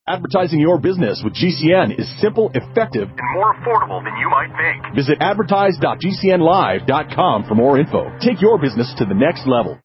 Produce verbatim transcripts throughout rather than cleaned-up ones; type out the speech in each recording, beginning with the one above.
Advertising your business with G C N is simple, effective, and more affordable than you might think. Visit advertise dot g c n live dot com for more info. Take your business to the next level.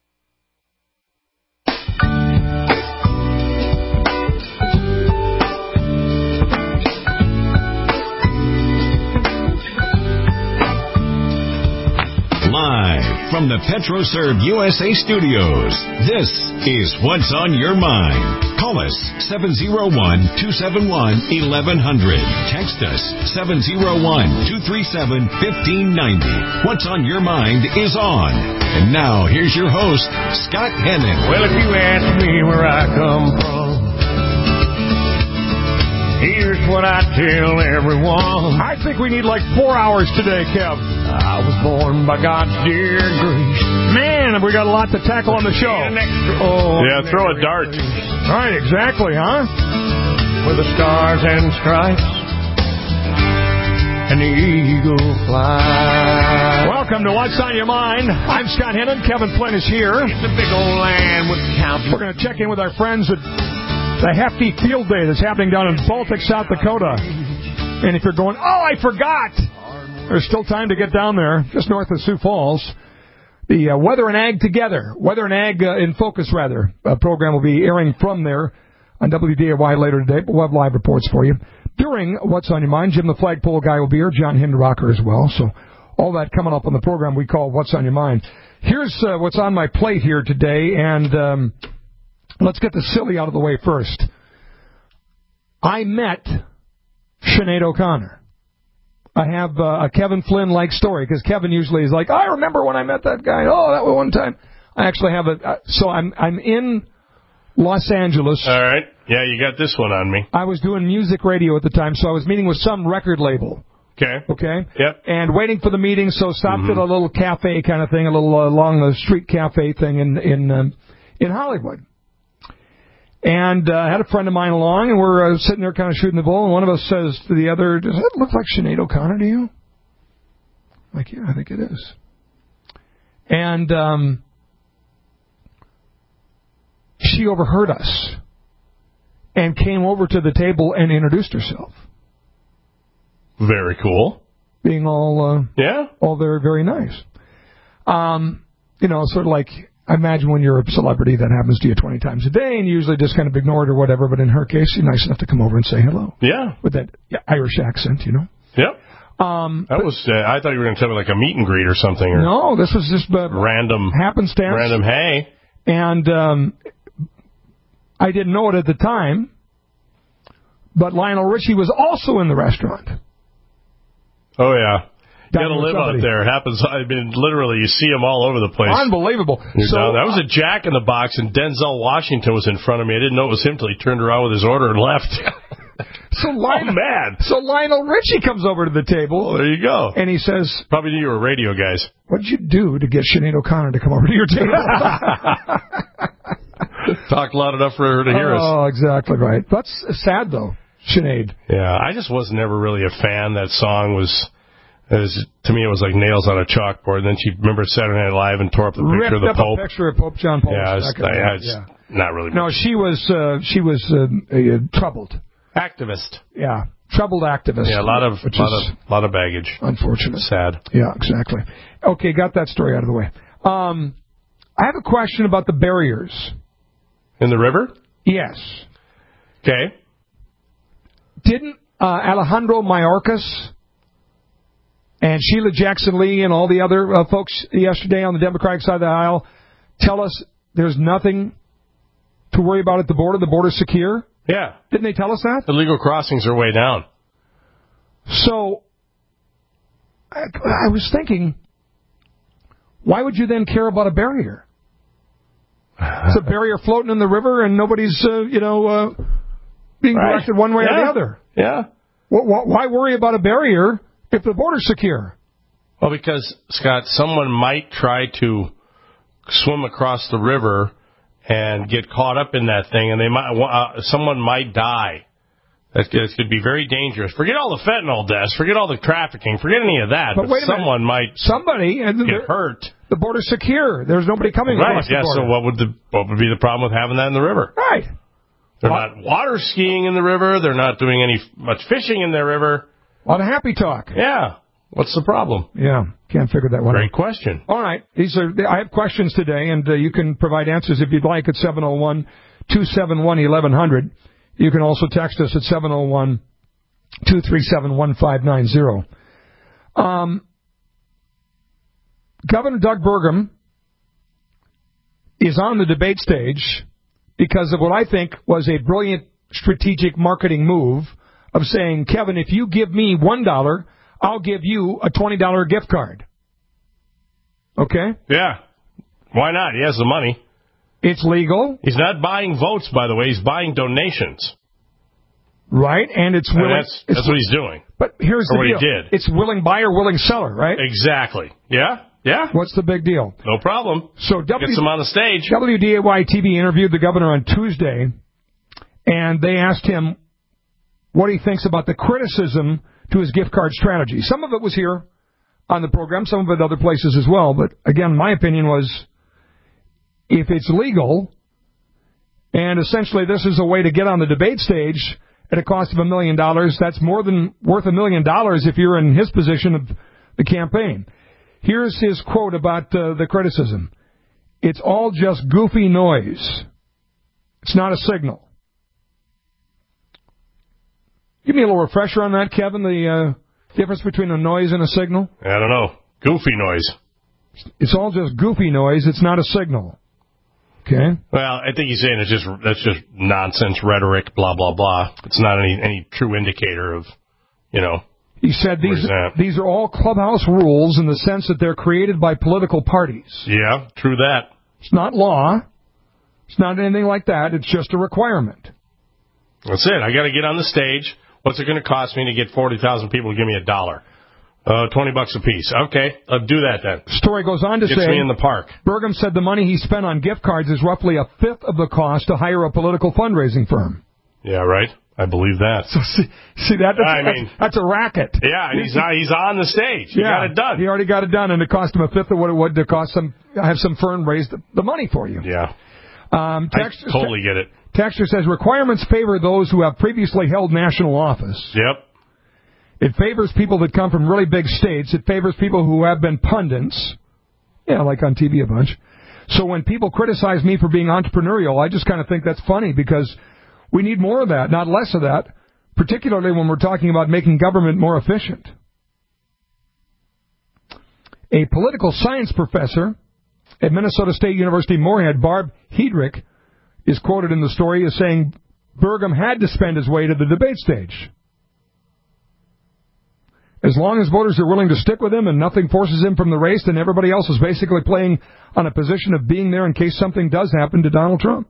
Live from the PetroServe U S A studios, this is What's on Your Mind. Call us seven oh one, two seven one, eleven hundred. Text us seven oh one, two three seven, one five nine oh. What's on Your Mind is on. And now, here's your host, Scott Hennon. Well, if you ask me where I come from, here's what I tell everyone. I think we need like four hours today, Kev. I was born by God's dear grace. Man, we got a lot to tackle on the show. Oh, yeah, throw a dart. All right, exactly, huh? With the stars and stripes and the eagle flies. Welcome to What's on Your Mind. I'm Scott Hennon. Kevin Flynn is here. It's a big old land with counties. We're going to check in with our friends at the Hefty Field Day that's happening down in Baltic, South Dakota. And if you're going, oh, I forgot, there's still time to get down there, just north of Sioux Falls. The uh, Weather and Ag Together, Weather and Ag uh, in Focus, rather, uh, program will be airing from there on W D A Y later today, but we'll have live reports for you. During What's on Your Mind, Jim the Flagpole Guy will be here, John Hinderocker as well. So all that coming up on the program we call What's on Your Mind. Here's uh, what's on my plate here today, and um, let's get the silly out of the way first. I met Sinead O'Connor. I have uh, a Kevin Flynn-like story, because Kevin usually is like, I remember when I met that guy. Oh, that was one time. I actually have a... Uh, so I'm I'm in Los Angeles. All right. Yeah, you got this one on me. I was doing music radio at the time, so I was meeting with some record label. Okay. Okay? Yep. And waiting for the meeting, so stopped mm-hmm. at a little cafe kind of thing, a little uh, along the street cafe thing in, in, um, in Hollywood. And I uh, had a friend of mine along, and we're uh, sitting there kind of shooting the bull, and one of us says to the other, does that look like Sinead O'Connor to you? I'm like, yeah, I think it is. And um, she overheard us and came over to the table and introduced herself. Very cool. Being all, uh, yeah, all very, very nice. Um, you know, sort of like... I imagine when you're a celebrity, that happens to you twenty times a day, and you usually just kind of ignore it or whatever. But in her case, she's nice enough to come over and say hello. Yeah. With that Irish accent, you know. Yep. Um, that but, was. Uh, I thought you were going to tell me like a meet and greet or something. Or no, this was just uh, random happenstance. Random hey. And um, I didn't know it at the time, but Lionel Richie was also in the restaurant. Oh yeah. You got to live out there. It happens. I mean, literally, you see them all over the place. Unbelievable. So down. That was a Jack in the Box, and Denzel Washington was in front of me. I didn't know it was him till he turned around with his order and left. So Lionel, oh, man. So Lionel Richie comes over to the table. Well, there you go. And he says, probably knew you were radio guys. What did you do to get Sinead O'Connor to come over to your table? Talk loud enough for her to hear oh, us. Oh, exactly right. That's sad, though, Sinead. Yeah, I just was never really a fan. That song was... It was, to me, it was like nails on a chalkboard. And then she remembered Saturday Night Live and tore up the picture Ripped of the Pope. Ripped up a picture of Pope John Paul. Yeah, it's, I, I, it's yeah. not really. No, she was uh, she was uh, uh, troubled. Activist. Yeah, troubled activist. Yeah, a lot of lot of lot of baggage. Unfortunate. Sad. Yeah, exactly. Okay, got that story out of the way. Um, I have a question about the barriers in the river. Yes. Okay. Didn't uh, Alejandro Mayorkas and Sheila Jackson-Lee and all the other uh, folks yesterday on the Democratic side of the aisle tell us there's nothing to worry about at the border? The border's secure? Yeah. Didn't they tell us that? The legal crossings are way down. So, I, I was thinking, why would you then care about a barrier? It's a barrier floating in the river and nobody's, uh, you know, uh, being right. directed one way yeah. or the other. Yeah. Well, why worry about a barrier if the border's secure? Well, because, Scott, someone might try to swim across the river and get caught up in that thing, and they might uh, someone might die. That could be very dangerous. Forget all the fentanyl deaths. Forget all the trafficking. Forget any of that. But, but wait a someone minute. might Somebody get hurt. The border's secure. There's nobody coming right, across yeah, the border. So what would the what would be the problem with having that in the river? Right. They're not water skiing in the river. They're not doing any much fishing in their river. A lot of happy talk. Yeah. What's the problem? Yeah, can't figure that one Great out. Great question. All right. These are. I have questions today, and uh, you can provide answers if you'd like at seven oh one, two seven one, eleven hundred. You can also text us at seven oh one, two three seven, one five nine zero. Um, Governor Doug Burgum is on the debate stage because of what I think was a brilliant strategic marketing move of saying, Kevin, if you give me one dollar, I'll give you a twenty dollars gift card. Okay? Yeah. Why not? He has the money. It's legal. He's not buying votes, by the way. He's buying donations. Right, and it's willing. And that's that's it's, what he's doing. But here's or the what deal. he did. It's willing buyer, willing seller, right? Exactly. Yeah? Yeah. What's the big deal? No problem. So w- Gets him on the stage. W D A Y T V interviewed the governor on Tuesday, and they asked him what he thinks about the criticism to his gift card strategy. Some of it was here on the program, some of it other places as well. But again, my opinion was, if it's legal, and essentially this is a way to get on the debate stage at a cost of a million dollars, that's more than worth a million dollars if you're in his position of the campaign. Here's his quote about uh, the criticism. It's all just goofy noise. It's not a signal. Give me a little refresher on that, Kevin, the uh, difference between a noise and a signal. I don't know. Goofy noise. It's all just goofy noise. It's not a signal. Okay? Well, I think he's saying it's just that's just nonsense rhetoric, blah, blah, blah. It's not any, any true indicator of, you know. He said these these are all clubhouse rules in the sense that they're created by political parties. Yeah, true that. It's not law. It's not anything like that. It's just a requirement. That's it. I got to get on the stage. What's it going to cost me to get forty thousand people to give me a dollar? Uh, twenty bucks a piece. Okay, I'll do that then. Story goes on to Gets say, me in the park. Burgum said the money he spent on gift cards is roughly a fifth of the cost to hire a political fundraising firm. Yeah, right. I believe that. So see, see that? That's, I that's, mean, that's a racket. Yeah, and he's he's on the stage. He yeah, got it done. He already got it done, and it cost him a fifth of what it would to cost some have some firm raise the, the money for you. Yeah, um, text, I totally get it. Texter says requirements favor those who have previously held national office. Yep. It favors people that come from really big states. It favors people who have been pundits. Yeah, like on T V a bunch. So when people criticize me for being entrepreneurial, I just kind of think that's funny because we need more of that, not less of that, particularly when we're talking about making government more efficient. A political science professor at Minnesota State University Moorhead, Barb Hedrick, is quoted in the story as saying Burgum had to spend his way to the debate stage. As long as voters are willing to stick with him and nothing forces him from the race, then everybody else is basically playing on a position of being there in case something does happen to Donald Trump.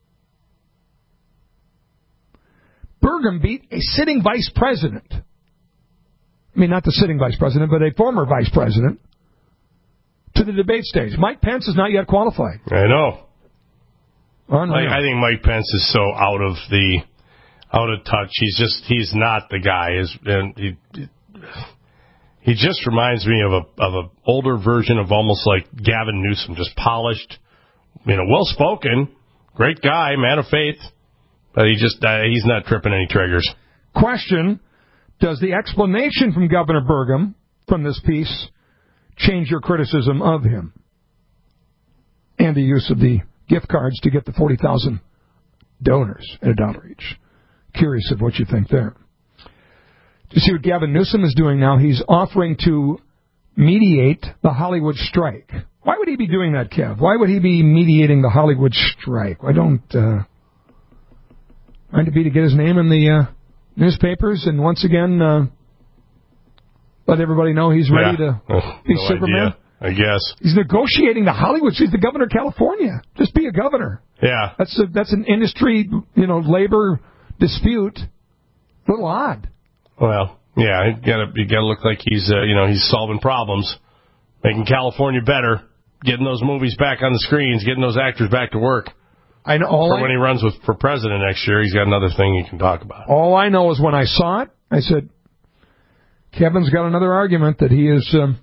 Burgum beat a sitting vice president. I mean, not the sitting vice president, but a former vice president to the debate stage. Mike Pence is not yet qualified. I know. Oh, no, I, no. I think Mike Pence is so out of the out of touch. He's just he's not the guy. Is and he he just reminds me of a of a older version of almost like Gavin Newsom, just polished, you know, well spoken, great guy, man of faith. But he just uh, he's not tripping any triggers. Question: does the explanation from Governor Burgum from this piece change your criticism of him and the use of the gift cards to get the forty thousand donors at a dollar each? Curious of what you think there. Do you see what Gavin Newsom is doing now? He's offering to mediate the Hollywood strike. Why would he be doing that, Kev? Why would he be mediating the Hollywood strike? Why don't... Uh, Trying to be to get his name in the uh, newspapers and once again uh, let everybody know he's ready yeah. to oh, be no Superman. Idea, I guess. He's negotiating the Hollywood. He's the governor of California. Just be a governor. Yeah. That's a, that's an industry, you know, labor dispute. A little odd. Well, yeah, you gotta you gotta look like he's uh, you know he's solving problems, making California better, getting those movies back on the screens, getting those actors back to work. I know all for I, when he runs with for president next year, he's got another thing he can talk about. All I know is when I saw it, I said, Kevin's got another argument that he is um,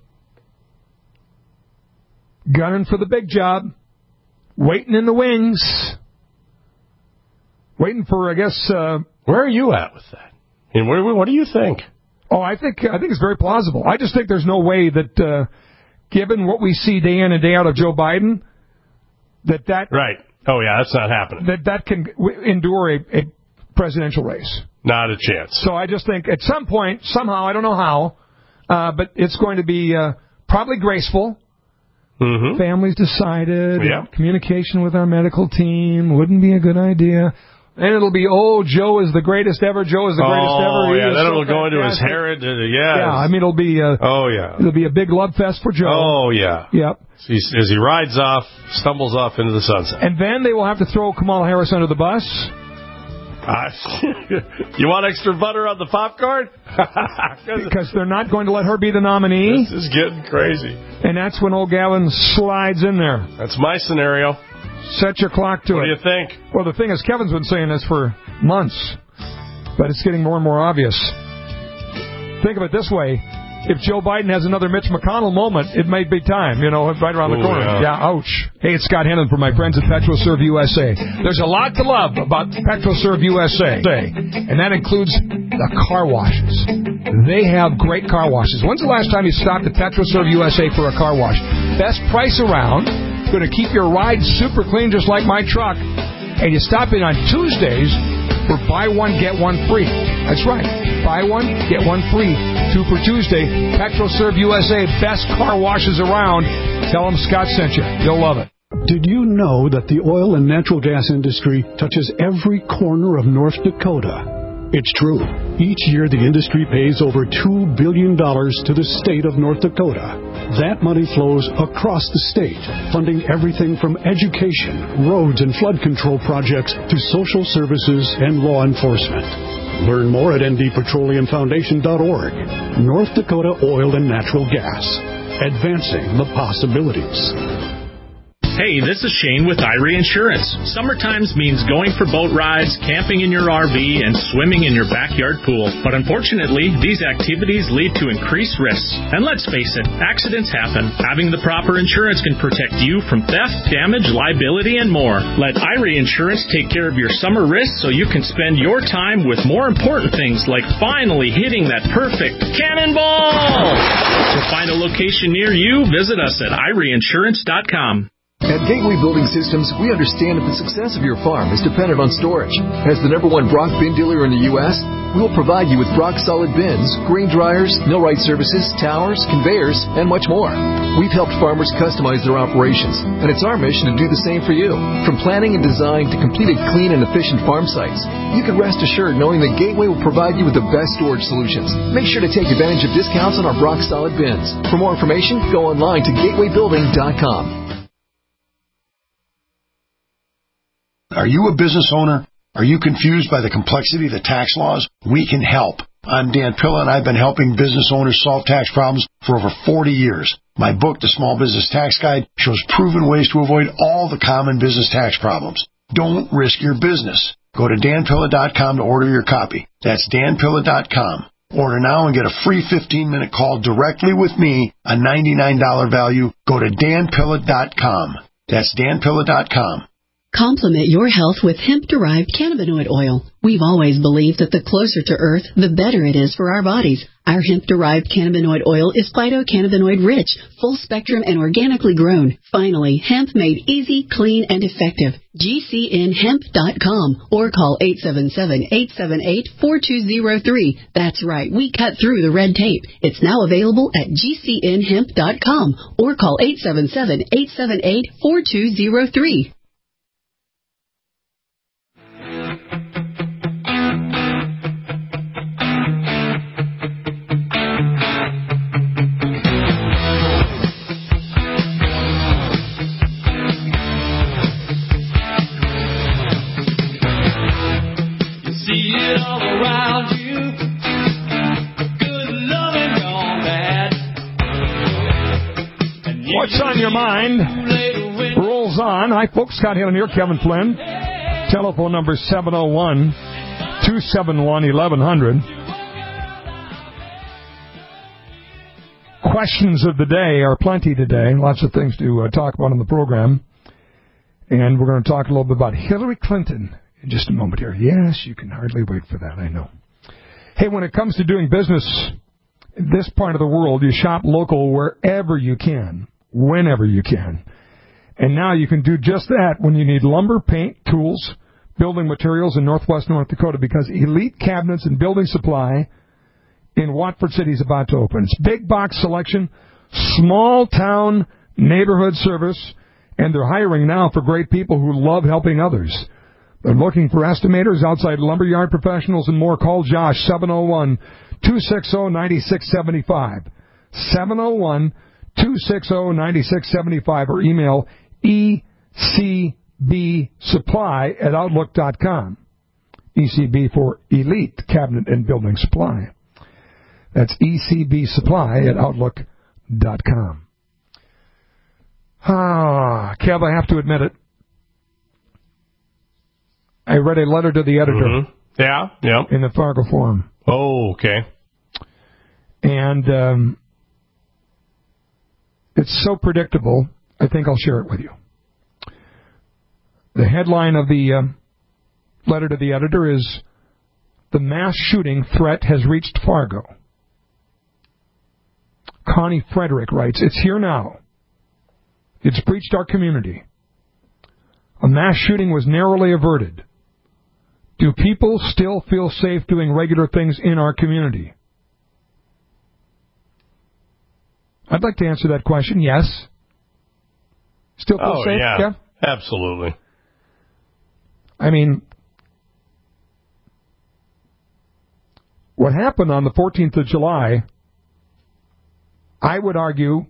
gunning for the big job, waiting in the wings. Waiting for, I guess... Uh, Where are you at with that? I mean, what, what do you think? Oh, I think I think it's very plausible. I just think there's no way that, uh, given what we see day in and day out of Joe Biden, that that... Right. Oh, yeah, that's not happening. That that can w- endure a, a presidential race. Not a chance. So I just think at some point, somehow, I don't know how, uh, but it's going to be uh, probably graceful. Mm-hmm. Families decided. Yeah. Communication with our medical team wouldn't be a good idea. And it'll be, oh, Joe is the greatest ever. Joe is the greatest oh, ever. Oh, yeah, then so it'll go into his heritage. Yeah. Yeah, I mean, it'll be... Uh, oh, yeah. It'll be a big love fest for Joe. Oh, yeah. Yep. So he, as he rides off, stumbles off into the sunset. And then they will have to throw Kamala Harris under the bus. Uh, you want extra butter on the popcorn? Because they're not going to let her be the nominee. This is getting crazy. And that's when old Gavin slides in there. That's my scenario. Set your clock to what it. What do you think? Well, the thing is, Kevin's been saying this for months, but it's getting more and more obvious. Think of it this way. If Joe Biden has another Mitch McConnell moment, it may be time, you know, right around the Ooh, corner. Yeah. yeah, ouch. Hey, it's Scott Hennon from my friends at PetroServe U S A. There's a lot to love about PetroServe U S A, and that includes the car washes. They have great car washes. When's the last time you stopped at PetroServe U S A for a car wash? Best price around. Going to keep your ride super clean just like my truck. And you stop in on Tuesdays for buy one, get one free. That's right. Buy one, get one free. Two for Tuesday. PetroServe U S A, best car washes around. Tell them Scott sent you. You'll love it. Did you know that the oil and natural gas industry touches every corner of North Dakota? It's true. Each year, the industry pays over two billion dollars to the state of North Dakota. That money flows across the state, funding everything from education, roads and flood control projects to social services and law enforcement. Learn more at N D Petroleum Foundation dot org. North Dakota Oil and Natural Gas. Advancing the possibilities. Hey, this is Shane with Irie Insurance. Summer times means going for boat rides, camping in your R V, and swimming in your backyard pool. But unfortunately, these activities lead to increased risks. And let's face it, accidents happen. Having the proper insurance can protect you from theft, damage, liability, and more. Let Irie Insurance take care of your summer risks so you can spend your time with more important things like finally hitting that perfect cannonball. To find a location near you, visit us at Irie Insurance dot com. At Gateway Building Systems, we understand that the success of your farm is dependent on storage. As the number one Brock bin dealer in the U S, we'll provide you with Brock solid bins, grain dryers, millwright services, towers, conveyors, and much more. We've helped farmers customize their operations, and it's our mission to do the same for you. From planning and design to completed clean and efficient farm sites, you can rest assured knowing that Gateway will provide you with the best storage solutions. Make sure to take advantage of discounts on our Brock solid bins. For more information, go online to gateway building dot com. Are you a business owner? Are you confused by the complexity of the tax laws? We can help. I'm Dan Pilla, and I've been helping business owners solve tax problems for over forty years. My book, The Small Business Tax Guide, shows proven ways to avoid all the common business tax problems. Don't risk your business. Go to dan pilla dot com to order your copy. That's dan pilla dot com. Order now and get a free fifteen-minute call directly with me, a ninety-nine dollars value. Go to dan pilla dot com. That's dan pilla dot com. Complement your health with hemp-derived cannabinoid oil. We've always believed that the closer to Earth, the better it is for our bodies. Our hemp-derived cannabinoid oil is phytocannabinoid-rich, full-spectrum, and organically grown. Finally, hemp made easy, clean, and effective. G C N hemp dot com or call eight seven seven, eight seven eight, four two zero three. That's right, we cut through the red tape. It's now available at G C N hemp dot com or call eight seven seven, eight seven eight, four two zero three. What's on your mind rolls on. Hi, folks. Scott Hennon here, Kevin Flynn. Telephone number seven oh one, two seven one, eleven hundred. Questions of the day are plenty today. Lots of things to uh, talk about in the program. And we're going to talk a little bit about Hillary Clinton in just a moment here. Yes, you can hardly wait for that, I know. Hey, when it comes to doing business in this part of the world, you shop local wherever you can, whenever you can. And now you can do just that when you need lumber, paint, tools, building materials in northwest North Dakota, because Elite Cabinets and Building Supply in Watford City is about to open. It's big box selection, small town neighborhood service, and they're hiring now for great people who love helping others. They're looking for estimators, outside lumberyard professionals, and more. Call Josh, seven oh one, two six oh, nine six seven five. seven oh one, two six oh, nine six seven five, or email E C B supply at outlook dot com. E C B for Elite Cabinet and Building Supply. That's E C B supply at outlook dot com. Ah, Kev, I have to admit it. I read a letter to the editor. Mm-hmm. Yeah, yeah. In the Fargo Forum. Oh, okay. And um, it's so predictable, I think I'll share it with you. The headline of the um, letter to the editor is, "The mass shooting threat has reached Fargo." Connie Frederick writes, "It's here now. It's breached our community. A mass shooting was narrowly averted. Do people still feel safe doing regular things in our community?" I'd like to answer that question. Yes. Still feel oh, safe? Yeah, yeah, absolutely. I mean, what happened on the fourteenth of July, I would argue,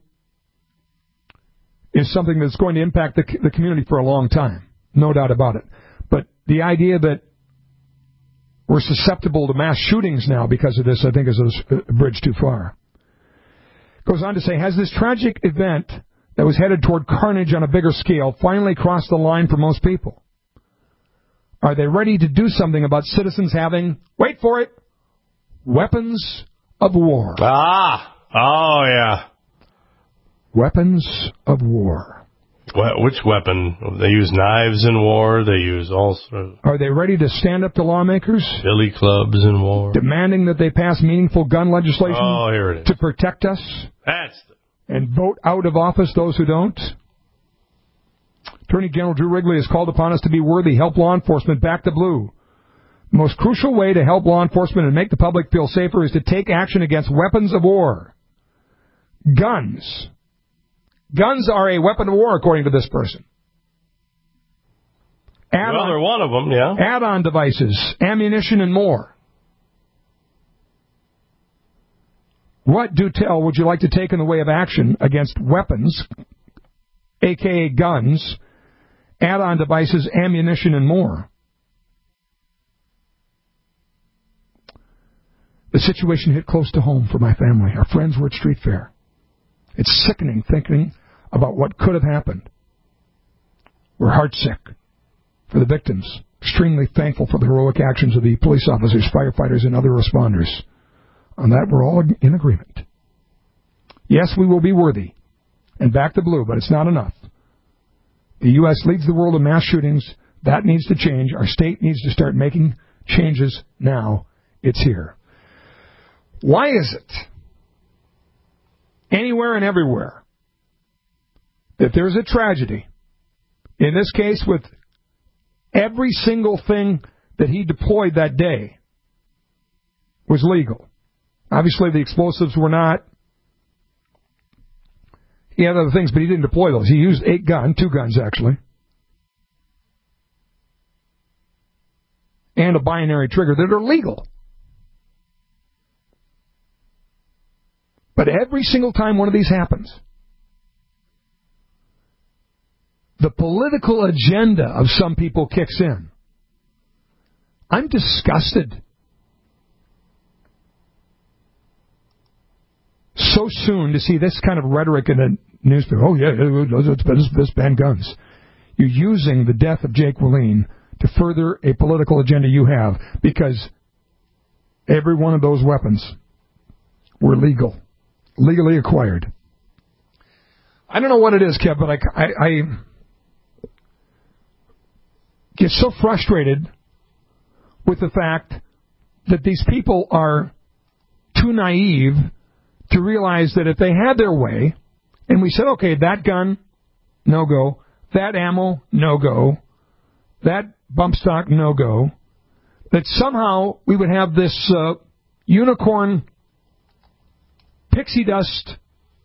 is something that's going to impact the, the community for a long time. No doubt about it. But the idea that we're susceptible to mass shootings now because of this, I think, is a bridge too far. Goes on to say, has this tragic event that was headed toward carnage on a bigger scale finally crossed the line for most people? Are they ready to do something about citizens having, wait for it, weapons of war? Ah, oh yeah. Weapons of war. What, which weapon? They use knives in war. They use all sorts of... Are they ready to stand up to lawmakers? Billy clubs in war. Demanding that they pass meaningful gun legislation oh, here it is. to protect us? That's the... And vote out of office those who don't? Attorney General Drew Wrigley has called upon us to be worthy, help law enforcement back the blue. The most crucial way to help law enforcement and make the public feel safer is to take action against weapons of war. Guns. Guns are a weapon of war, according to this person. Add well, on, they're one of them, yeah. Add-on devices, ammunition, and more. What, do tell, would you like to take in the way of action against weapons, a k a guns, add-on devices, ammunition, and more? The situation hit close to home for my family. Our friends were at Street Fair. It's sickening thinking about what could have happened. We're heartsick for the victims, extremely thankful for the heroic actions of the police officers, firefighters, and other responders. On that, we're all in agreement. Yes, we will be worthy and back the blue, but it's not enough. The U S leads the world in mass shootings. That needs to change. Our state needs to start making changes now. It's here. Why is it, anywhere and everywhere, that there's a tragedy, in this case with every single thing that he deployed that day was legal? Obviously, the explosives were not. He had other things, but he didn't deploy those. He used a gun, two guns actually, and a binary trigger that are legal. But every single time one of these happens, the political agenda of some people kicks in. I'm disgusted. So soon to see this kind of rhetoric in a newspaper. Oh, yeah, let's, let's, let's ban guns. You're using the death of Jake Willeen to further a political agenda you have, because every one of those weapons were legal, legally acquired. I don't know what it is, Kev, but I, I, I get so frustrated with the fact that these people are too naive to realize that if they had their way, and we said, okay, that gun, no go, that ammo, no go, that bump stock, no go, that somehow we would have this uh, unicorn pixie dust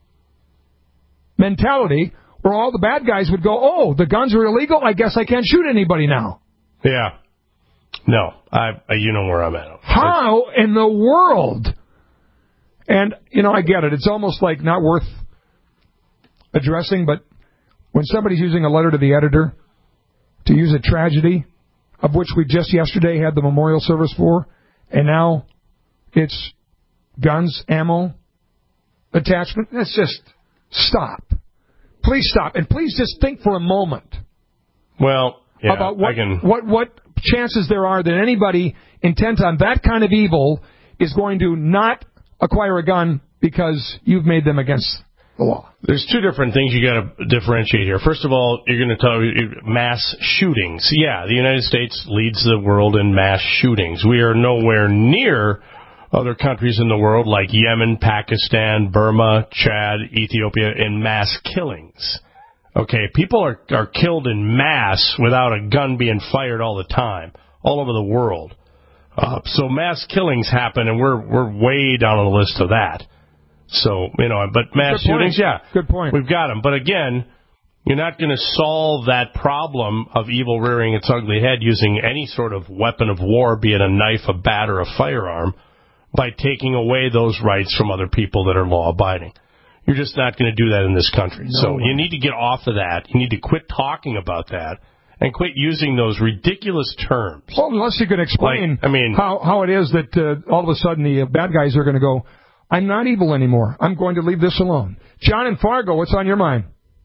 mentality where all the bad guys would go, oh, the guns are illegal, I guess I can't shoot anybody now. Yeah. No, I, I you know where I'm at. How in the world? And, you know, I get it. It's almost like not worth addressing, but when somebody's using a letter to the editor to use a tragedy of which we just yesterday had the memorial service for, and now it's guns, ammo, attachment, that's just stop. Please stop. And please just think for a moment. Well, yeah, about what, I can... what, what chances there are that anybody intent on that kind of evil is going to not acquire a gun because you've made them against the law. There's two different things you got to differentiate here. First of all, you're going to talk mass shootings. Yeah, the United States leads the world in mass shootings. We are nowhere near other countries in the world like Yemen, Pakistan, Burma, Chad, Ethiopia in mass killings. Okay, people are, are killed in mass without a gun being fired all the time, all over the world. Uh, so mass killings happen, and we're we're way down on the list of that. So, you know, but mass shootings, yeah. Good point. We've got them. But again, you're not going to solve that problem of evil rearing its ugly head using any sort of weapon of war, be it a knife, a bat, or a firearm, by taking away those rights from other people that are law-abiding. You're just not going to do that in this country. No. So you need to get off of that. You need to quit talking about that and quit using those ridiculous terms. Well, unless you can explain like, I mean, how, how it is that uh, all of a sudden the uh, bad guys are going to go, I'm not evil anymore. I'm going to leave this alone. John in Fargo, what's on your mind?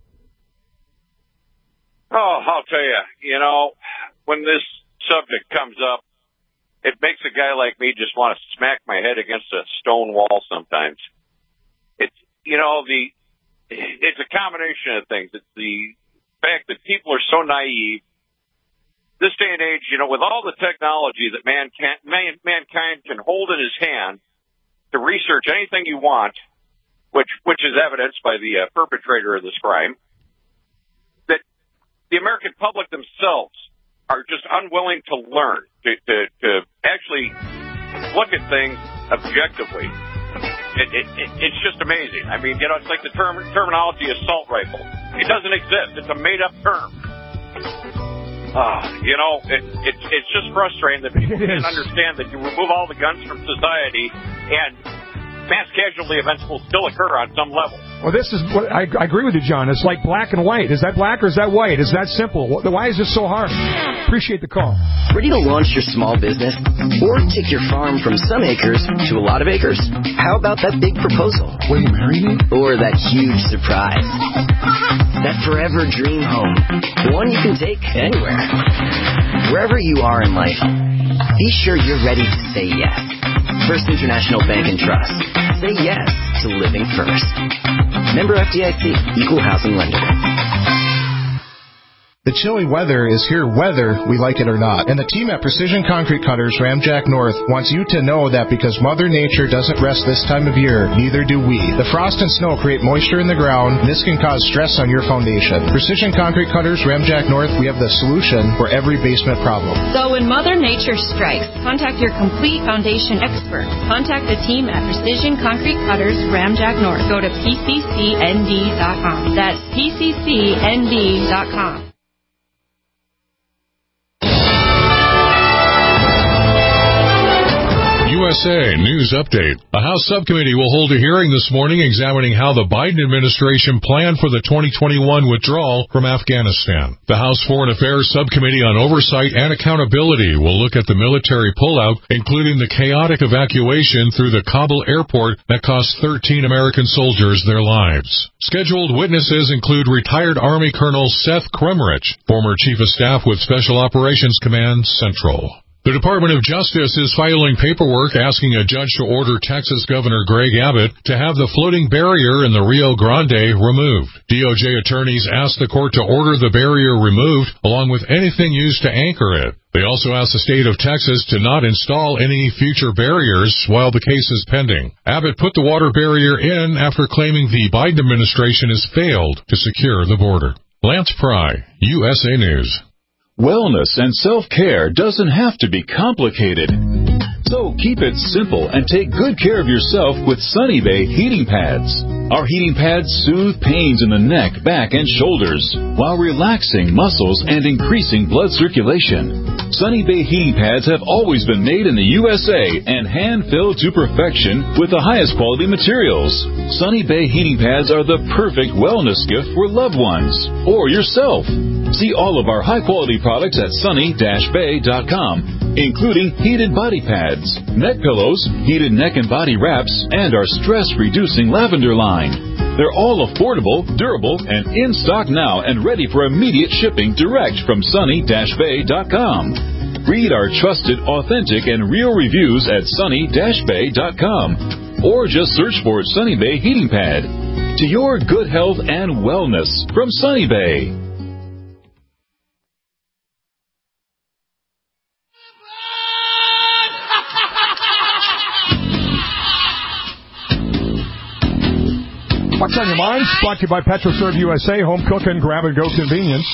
Oh, I'll tell you, you know, when this subject comes up, it makes a guy like me just want to smack my head against a stone wall sometimes. It's, you know, the it's a combination of things. It's the fact that people are so naive. This day and age, you know, with all the technology that man can, man, mankind can hold in his hand to research anything you want, which which is evidenced by the uh, perpetrator of this crime, that the American public themselves are just unwilling to learn, to, to, to actually look at things objectively. It, it, it, it's just amazing. I mean, you know, it's like the term, terminology assault rifle. It doesn't exist. It's a made-up term. Uh, you know, it, it, it's just frustrating that people can't understand that you remove all the guns from society and mass casualty events will still occur on some level. Well, this is what I, I agree with you, John. It's like black and white. Is that black or is that white? Is that simple? Why is this so hard? Appreciate the call. Ready to launch your small business or take your farm from some acres to a lot of acres? How about that big proposal? Will you marry me? Or that huge surprise? That forever dream home. One you can take anywhere. Wherever you are in life, be sure you're ready to say yes. First International Bank and Trust. Say yes to living first. Member F D I C, Equal Housing Lender. The chilly weather is here whether we like it or not. And the team at Precision Concrete Cutters Ramjack North wants you to know that because Mother Nature doesn't rest this time of year, neither do we. The frost and snow create moisture in the ground, and this can cause stress on your foundation. Precision Concrete Cutters Ramjack North, we have the solution for every basement problem. So when Mother Nature strikes, contact your complete foundation expert. Contact the team at Precision Concrete Cutters Ramjack North. Go to P C C N D dot com. That's P C C N D dot com. U S A News Update. A House subcommittee will hold a hearing this morning examining how the Biden administration planned for the twenty twenty-one withdrawal from Afghanistan. The House Foreign Affairs Subcommittee on Oversight and Accountability will look at the military pullout, including the chaotic evacuation through the Kabul airport that cost thirteen American soldiers their lives. Scheduled witnesses include retired Army Colonel Seth Kremrich, former Chief of Staff with Special Operations Command Central. The Department of Justice is filing paperwork asking a judge to order Texas Governor Greg Abbott to have the floating barrier in the Rio Grande removed. D O J attorneys asked the court to order the barrier removed along with anything used to anchor it. They also asked the state of Texas to not install any future barriers while the case is pending. Abbott put the water barrier in after claiming the Biden administration has failed to secure the border. Lance Pry, U S A News. Wellness and self-care doesn't have to be complicated. So keep it simple and take good care of yourself with Sunny Bay heating pads. Our heating pads soothe pains in the neck, back, and shoulders while relaxing muscles and increasing blood circulation. Sunny Bay heating pads have always been made in the U S A and hand-filled to perfection with the highest quality materials. Sunny Bay heating pads are the perfect wellness gift for loved ones or yourself. See all of our high-quality products at sunny dash bay dot com, including heated body pads, neck pillows, heated neck and body wraps, and our stress-reducing lavender line. They're all affordable, durable, and in stock now and ready for immediate shipping direct from sunny dash bay dot com. Read our trusted, authentic, and real reviews at sunny dash bay dot com, or just search for Sunny Bay Heating Pad. To your good health and wellness from Sunny Bay. What's on your mind? Brought to you by PetroServe U S A, home cooking, grab-and-go convenience.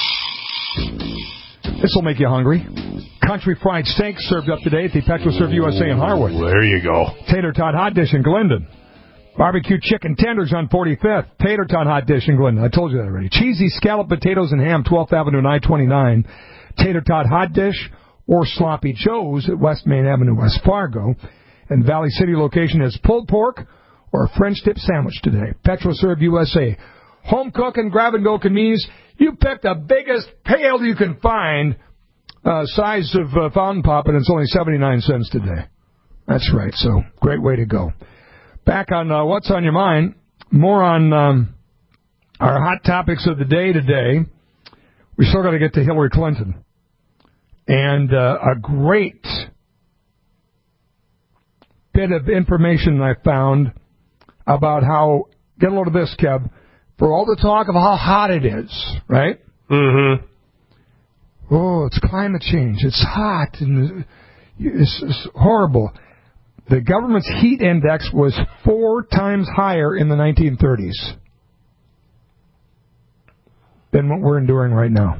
This will make you hungry. Country fried steak served up today at the PetroServe U S A in Harwood. There you go. Tater tot hot dish in Glendon. Barbecue chicken tenders on forty-fifth. Tater tot hot dish in Glendon. I told you that already. Cheesy scallop potatoes and ham, twelfth Avenue and I twenty-nine. Tater tot hot dish or Sloppy Joe's at West Main Avenue, West Fargo. And Valley City location is pulled pork or a French dip sandwich today. PetroServe U S A. Home cook and grab-and-go convenience. You pick the biggest pail you can find, uh, size of uh, fountain pop, and it's only seventy-nine cents today. That's right, so great way to go. Back on uh, What's on Your Mind, more on um, our hot topics of the day today. We still got to get to Hillary Clinton. And uh, a great bit of information I found about how, get a load of this, Kev, for all the talk of how hot it is, right? Mm-hmm. Oh, it's climate change. It's hot and it's, it's horrible. The government's heat index was four times higher in the nineteen thirties than what we're enduring right now.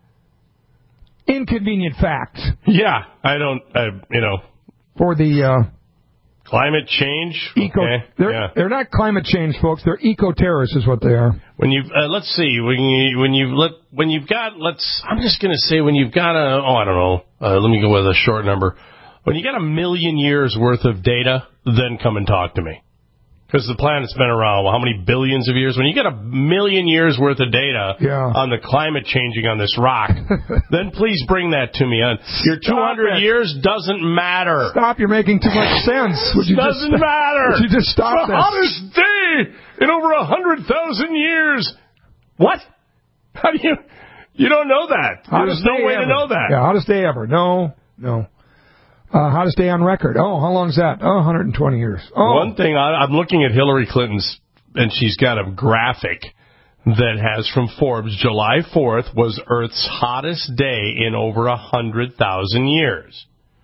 Inconvenient fact. Yeah, I don't, I, you know. For the... Uh, Climate change? Eco, okay. they're, yeah. they're not climate change, folks. They're eco-terrorists is what they are. When you uh, let's see, when you when you let when you've got let's I'm just going to say when you've got a oh I don't know uh, let me go with a short number. When you got a million years worth of data, then come and talk to me. Because the planet's been around, well, how many billions of years? When you get a million years worth of data yeah. on the climate changing on this rock, then please bring that to me. On your two hundred it. years doesn't matter. Stop, you're making too much sense. Would you doesn't just, matter. Would you just stop the this? hottest day in over a hundred thousand years. What? How do you? You don't know that. Hottest There's no way ever. to know that. Yeah, hottest day ever. No, no. Uh, hottest day on record. Oh, how long is that? Oh, one hundred twenty years. Oh. One thing, I, I'm looking at Hillary Clinton's, and she's got a graphic that has from Forbes, July fourth was Earth's hottest day in over one hundred thousand years.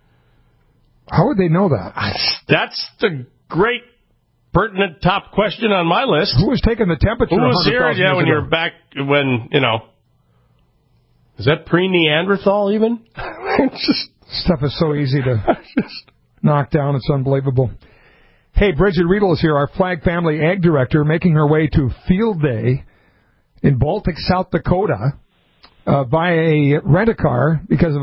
How would they know that? That's the great, pertinent top question on my list. Who was taking the temperature? Who was here? Yeah, when ago? you're back, when, you know, is that pre-Neanderthal even? Just... Stuff is so easy to knock down. It's unbelievable. Hey, Bridget Riedel is here, our Flag Family Ag Director, making her way to Field Day in Baltic, South Dakota, uh, by a rent-a-car because of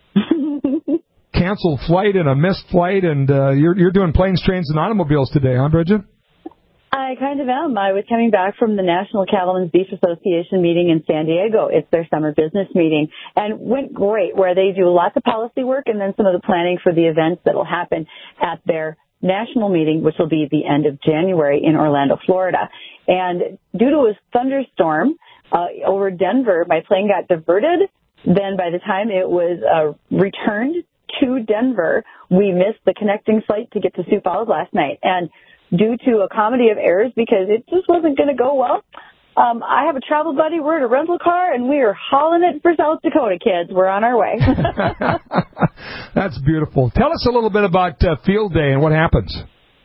a canceled flight and a missed flight. And uh, you're, you're doing planes, trains, and automobiles today, huh, Bridget? I kind of am. I was coming back from the National Cattlemen's Beef Association meeting in San Diego. It's their summer business meeting, and went great, where they do lots of policy work and then some of the planning for the events that will happen at their national meeting, which will be the end of January in Orlando, Florida. And due to a thunderstorm uh, over Denver, my plane got diverted. Then by the time it was uh, returned to Denver. We missed the connecting flight to get to Sioux Falls last night. And due to a comedy of errors, because it just wasn't going to go well, um, I have a travel buddy. We're in a rental car, and we are hauling it for South Dakota, kids. We're on our way. That's beautiful. Tell us a little bit about uh, Field Day and what happens.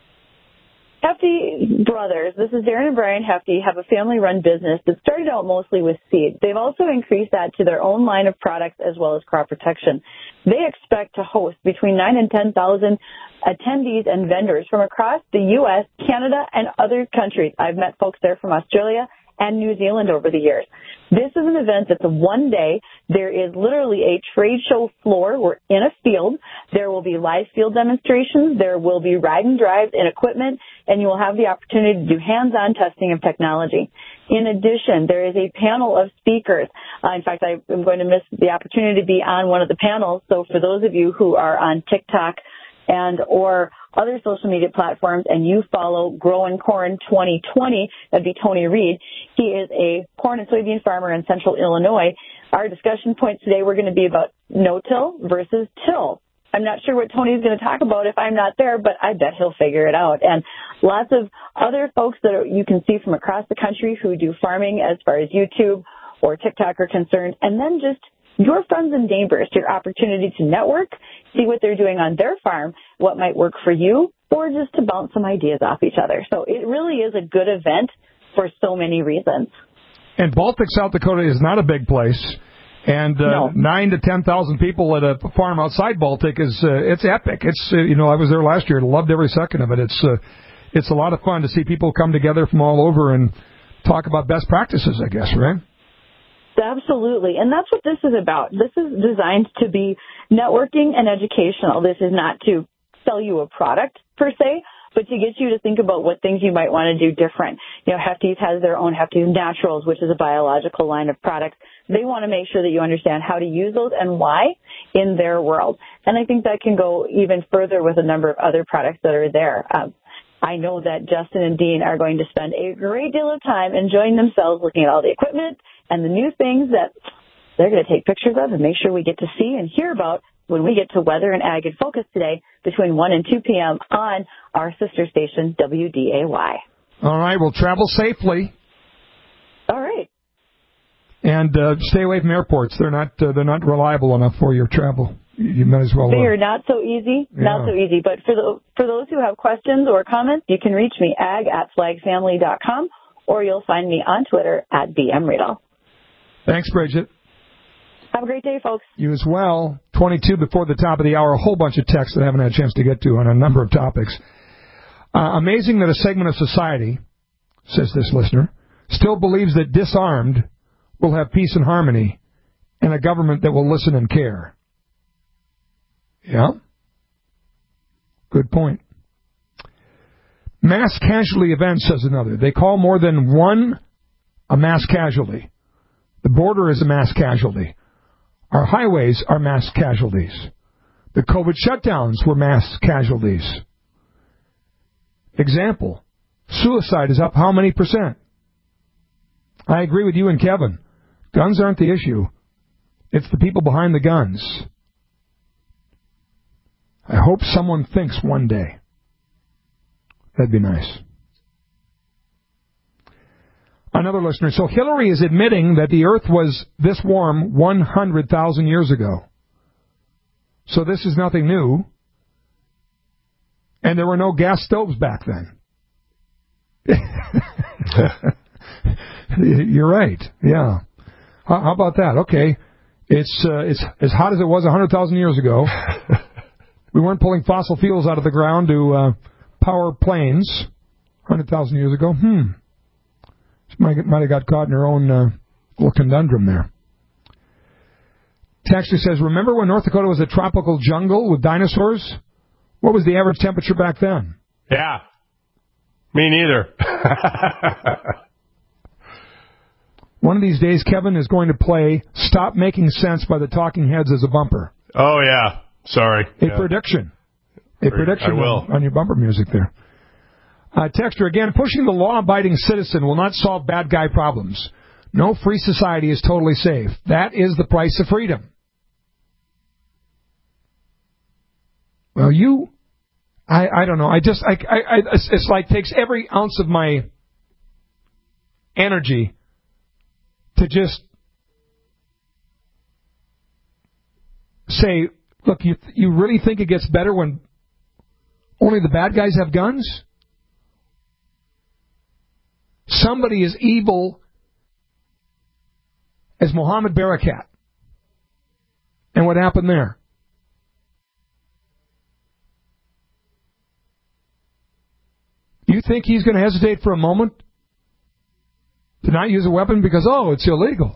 Hefty Brothers, this is Darren and Brian Hefty, have a family-run business that started out mostly with seed. They've also increased that to their own line of products as well as crop protection. They expect to host between nine and ten thousand attendees and vendors from across the U S, Canada, and other countries. I've met folks there from Australia and New Zealand over the years. This is an event that's a one day. There is literally a trade show floor. We're in a field. There will be live field demonstrations. There will be ride and drives and equipment, and you will have the opportunity to do hands-on testing of technology. In addition, there is a panel of speakers. Uh, in fact, I am going to miss the opportunity to be on one of the panels. So for those of you who are on TikTok and or other social media platforms, and you follow Growing Corn twenty twenty, that'd be Tony Reed. He is a corn and soybean farmer in central Illinois. Our discussion points today were going to be about no-till versus till. I'm not sure what Tony's going to talk about if I'm not there, but I bet he'll figure it out. And lots of other folks that are, you can see from across the country who do farming as far as YouTube or TikTok are concerned, and then just your friends and neighbors, your opportunity to network, see what they're doing on their farm, what might work for you, or just to bounce some ideas off each other. So it really is a good event for so many reasons. And Baltic, South Dakota is not a big place. And uh, no. nine to ten thousand people at a farm outside Baltic is uh, it's epic. It's uh, you know I was there last year, loved every second of it. It's uh, it's a lot of fun to see people come together from all over and talk about best practices, I guess, right? Absolutely. And that's what this is about. This is designed to be networking and educational. This is not to sell you a product per se, but to get you to think about what things you might want to do different. You know, Hefty's has their own Hefty's Naturals, which is a biological line of products. They want to make sure that you understand how to use those and why in their world. And I think that can go even further with a number of other products that are there. Um, I know that Justin and Dean are going to spend a great deal of time enjoying themselves looking at all the equipment and the new things that they're going to take pictures of and make sure we get to see and hear about when we get to Weather and Ag in Focus today between one and two p.m. on our sister station, W D A Y. All right. Well, travel safely. All right. And uh, stay away from airports. They're not uh, they're not reliable enough for your travel. You might as well. They uh, are not so easy, yeah. not so easy. But for the, for those who have questions or comments, you can reach me, ag at flagfamily dot com, or you'll find me on Twitter at B M Riedel. Thanks, Bridget. Have a great day, folks. You as well. twenty-two before the top of the hour, a whole bunch of texts that I haven't had a chance to get to on a number of topics. Uh, amazing that a segment of society, says this listener, still believes that disarmed will have peace and harmony and a government that will listen and care. Yeah. Good point. Mass casualty events, says another. They call more than one a mass casualty. The border is a mass casualty. Our highways are mass casualties. The COVID shutdowns were mass casualties. Example, suicide is up how many percent? I agree with you and Kevin. Guns aren't the issue. It's the people behind the guns. I hope someone thinks one day. That'd be nice. Another listener. So Hillary is admitting that the Earth was this warm one hundred thousand years ago. So this is nothing new. And there were no gas stoves back then. You're right. Yeah. How, how about that? Okay. It's uh, it's as hot as it was one hundred thousand years ago. We weren't pulling fossil fuels out of the ground to uh, power planes one hundred thousand years ago. Hmm. She might, might have got caught in her own uh, little conundrum there. Texter says, remember when North Dakota was a tropical jungle with dinosaurs? What was the average temperature back then? Yeah. Me neither. One of these days, Kevin is going to play Stop Making Sense by the Talking Heads as a bumper. Oh, yeah. Sorry. A yeah. prediction. A prediction I will. On, on your bumper music there. Uh, Texter, again, pushing the law-abiding citizen will not solve bad guy problems. No free society is totally safe. That is the price of freedom. Well, you, I, I don't know. I just, I, I, I, it's like takes every ounce of my energy to just say, look, you you really think it gets better when only the bad guys have guns? Somebody as evil as Mohammed Barakat. And what happened there? You think he's going to hesitate for a moment to not use a weapon because, oh, it's illegal?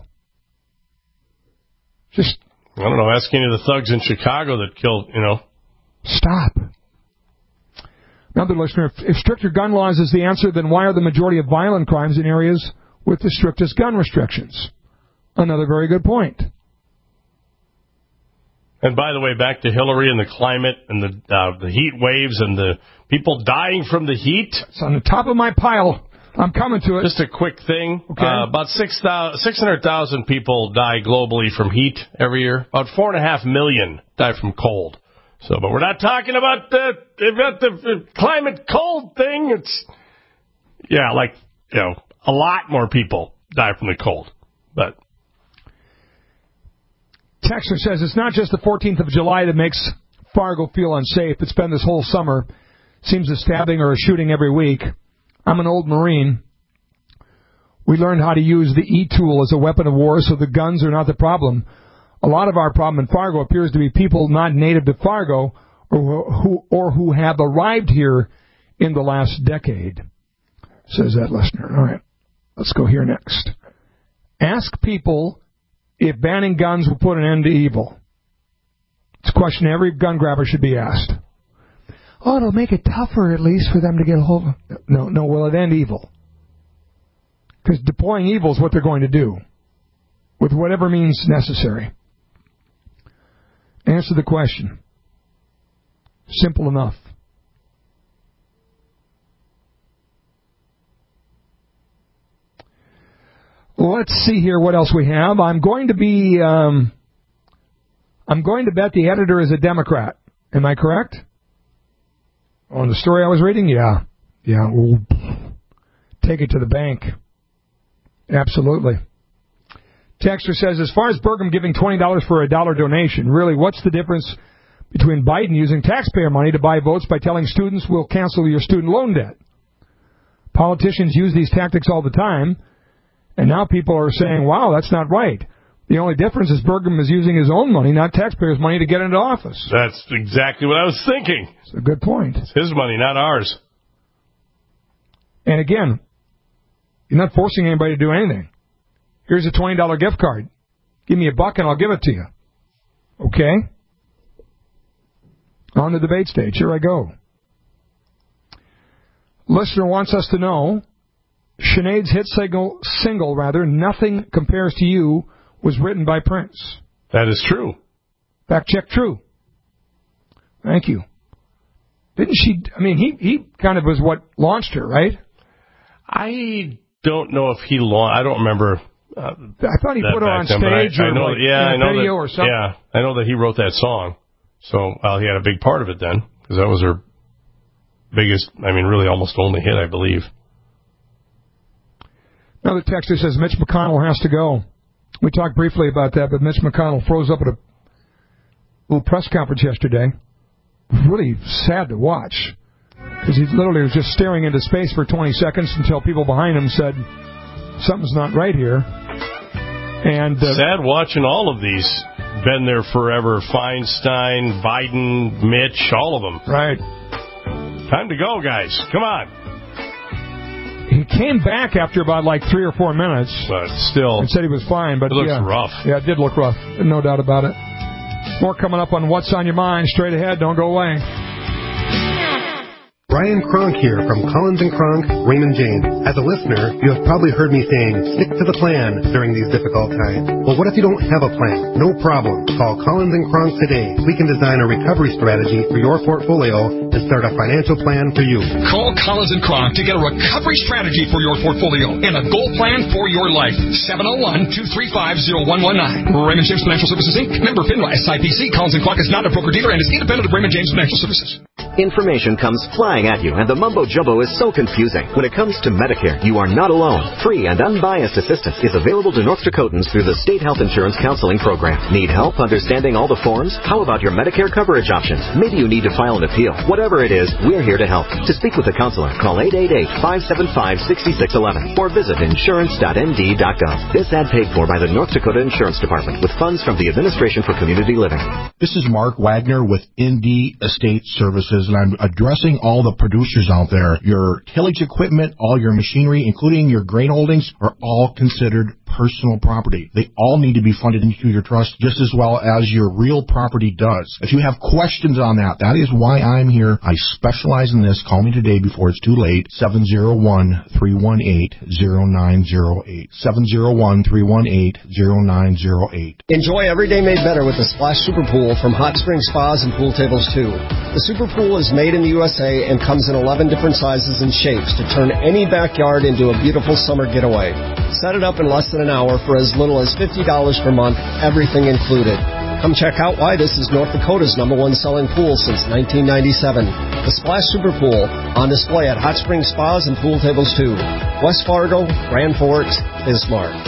Just... I don't know, ask any of the thugs in Chicago that killed, you know. Stop. Another listener, if, if stricter gun laws is the answer, then why are the majority of violent crimes in areas with the strictest gun restrictions? Another very good point. And by the way, back to Hillary and the climate and the uh, the heat waves and the people dying from the heat. It's on the top of my pile. I'm coming to it. Just a quick thing. Okay. Uh, about six hundred thousand people die globally from heat every year. About four and a half million die from cold. So, but we're not talking about the, about the climate cold thing. It's, yeah, like, you know, a lot more people die from the cold. But Texter says it's not just the fourteenth of July that makes Fargo feel unsafe. It's been this whole summer. Seems a stabbing or a shooting every week. I'm an old Marine. We learned how to use the E-tool as a weapon of war, so the guns are not the problem. A lot of our problem in Fargo appears to be people not native to Fargo or who, or who have arrived here in the last decade, says that listener. All right, let's go here next. Ask people if banning guns will put an end to evil. It's a question every gun grabber should be asked. Oh, it'll make it tougher, at least, for them to get a hold of it. No, no, will it end evil? Because deploying evil is what they're going to do, with whatever means necessary. Answer the question. Simple enough. Let's see here what else we have. I'm going to be, um, I'm going to bet the editor is a Democrat. Am I correct? On the story I was reading? Yeah. Yeah, we'll take it to the bank. Absolutely. Texter says, as far as Burgum giving twenty dollars for a dollar donation, really, what's the difference between Biden using taxpayer money to buy votes by telling students we'll cancel your student loan debt? Politicians use these tactics all the time, and now people are saying, wow, that's not right. The only difference is Burgum is using his own money, not taxpayers' money, to get into office. That's exactly what I was thinking. It's a good point. It's his money, not ours. And again, you're not forcing anybody to do anything. Here's a twenty dollars gift card. Give me a buck and I'll give it to you. Okay? On the debate stage. Here I go. Listener wants us to know, Sinead's hit single, single rather, Nothing Compares to You, was written by Prince. That is true. Fact check true. Thank you. Didn't she, I mean, he, he kind of was what launched her, right? I don't know if he launched, I don't remember. Uh, I thought he put her on then, stage I, or I know, like yeah, in I a know video that, or something. Yeah, I know that he wrote that song. So, well, he had a big part of it then, because that was her biggest, I mean, really almost only hit, I believe. Another texter says Mitch McConnell has to go. We talked briefly about that, but Mitch McConnell froze up at a little press conference yesterday. Really sad to watch, because he literally was just staring into space for twenty seconds until people behind him said, something's not right here. And uh, sad watching all of these. Been there forever. Feinstein, Biden, Mitch, all of them. Right. Time to go, guys. Come on. He came back after about like three or four minutes. But still. And said he was fine. But it looks yeah, rough. Yeah, it did look rough. No doubt about it. More coming up on What's on Your Mind. Straight ahead. Don't go away. Brian Kronk here from Collins and Kronk, Raymond James. As a listener, you have probably heard me saying, stick to the plan during these difficult times. Well, what if you don't have a plan? No problem. Call Collins and Kronk today. We can design a recovery strategy for your portfolio and start a financial plan for you. Call Collins and Kronk to get a recovery strategy for your portfolio and a goal plan for your life. seven oh one, two three five, oh one one nine. Raymond James Financial Services, Incorporated. Member FINRA S I P C. Collins and Kronk is not a broker-dealer and is independent of Raymond James Financial Services. Information comes flying at you, and the mumbo-jumbo is so confusing. When it comes to Medicare, you are not alone. Free and unbiased assistance is available to North Dakotans through the State Health Insurance Counseling Program. Need help understanding all the forms? How about your Medicare coverage options? Maybe you need to file an appeal. Whatever it is, we're here to help. To speak with a counselor, call eight eight eight, five seven five, six six one one or visit insurance dot n d dot gov. This ad paid for by the North Dakota Insurance Department with funds from the Administration for Community Living. This is Mark Wagner with Indy Estate Services, and I'm addressing all the producers out there. Your tillage equipment, all your machinery, including your grain holdings, are all considered personal property. They all need to be funded into your trust just as well as your real property does. If you have questions on that, that is why I'm here. I specialize in this. Call me today before it's too late. seven oh one, three one eight, oh nine oh eight. seven oh one, three one eight, oh nine oh eight. Enjoy every day made better with the Splash Super Pool from Hot Spring Spas and Pool Tables too. The Super Pool is made in the U S A and comes in eleven different sizes and shapes to turn any backyard into a beautiful summer getaway. Set it up in less than an hour for as little as fifty dollars per month, everything included. Come check out why this is North Dakota's number one selling pool since nineteen ninety-seven. The Splash Super Pool, on display at Hot Spring Spas and Pool Tables two. West Fargo, Grand Forks, Bismarck.